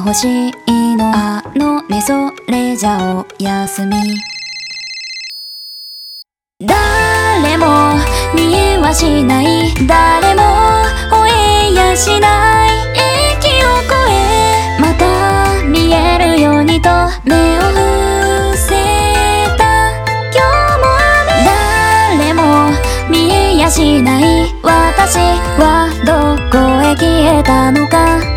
欲しいのね、それじゃおやすみ。誰も見えはしない、誰も追えやしない、息を越えまた見えるようにと目を伏せた今日も雨。誰も見えやしない、私はどこへ消えたのか。